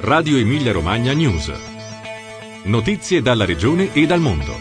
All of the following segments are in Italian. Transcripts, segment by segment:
Radio Emilia Romagna News. Notizie dalla regione e dal mondo.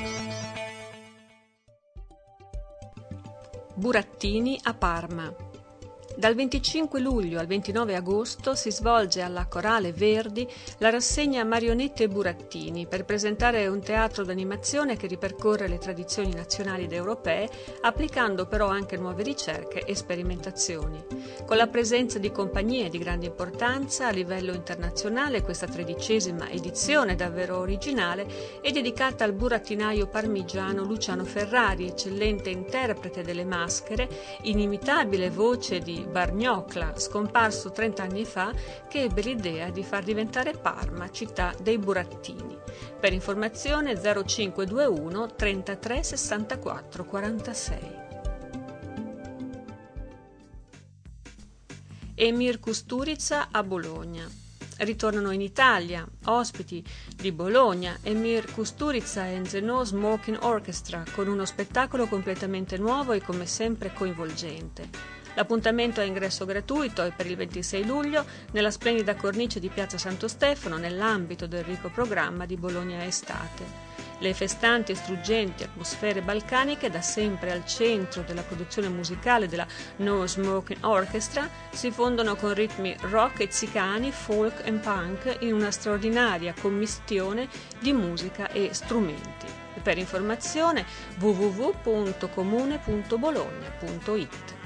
Burattini a Parma. Dal 25 luglio al 29 agosto si svolge alla Corale Verdi la rassegna Marionette e Burattini per presentare un teatro d'animazione che ripercorre le tradizioni nazionali ed europee, applicando però anche nuove ricerche e sperimentazioni. Con la presenza di compagnie di grande importanza a livello internazionale, questa 13ª edizione, davvero originale, è dedicata al burattinaio parmigiano Luciano Ferrari, eccellente interprete delle maschere, inimitabile voce di Bargnocla, scomparso 30 anni fa, che ebbe l'idea di far diventare Parma città dei burattini. Per informazione 0521 33 64 46. Emir Kusturica a Bologna. Ritornano in Italia, ospiti di Bologna, Emir Kusturica and the No Smoking Orchestra, con uno spettacolo completamente nuovo e come sempre coinvolgente. L'appuntamento è a ingresso gratuito e per il 26 luglio nella splendida cornice di Piazza Santo Stefano, nell'ambito del ricco programma di Bologna Estate. Le festanti e struggenti atmosfere balcaniche, da sempre al centro della produzione musicale della No Smoking Orchestra, si fondono con ritmi rock e zicani, folk e punk in una straordinaria commistione di musica e strumenti. Per informazione www.comune.bologna.it.